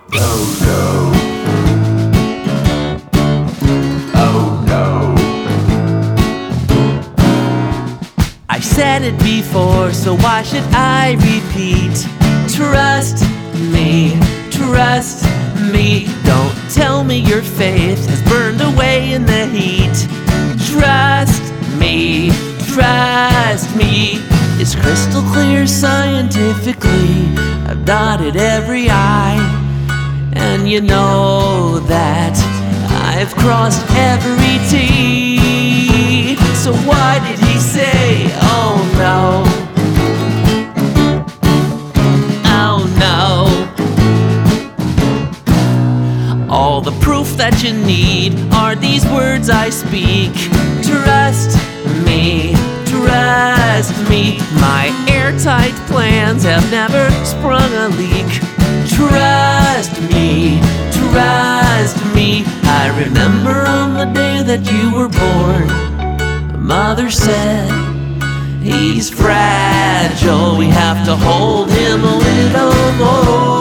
Oh no. Oh no. I've said it before, so why should I repeat? Trust me, trust me. Don't tell me your faith has burned away in the heat. Trust me, trust me. It's crystal clear scientifically. I've dotted every I, and you know that I've crossed every T. So why did he say, oh no? Oh no. All the proof that you need are these words I speak. Trust me, trust me. My airtight plans have never sprung a leak. Trust me, trust me. I remember on the day that you were born, Mother said, he's fragile, we have to hold him a little more.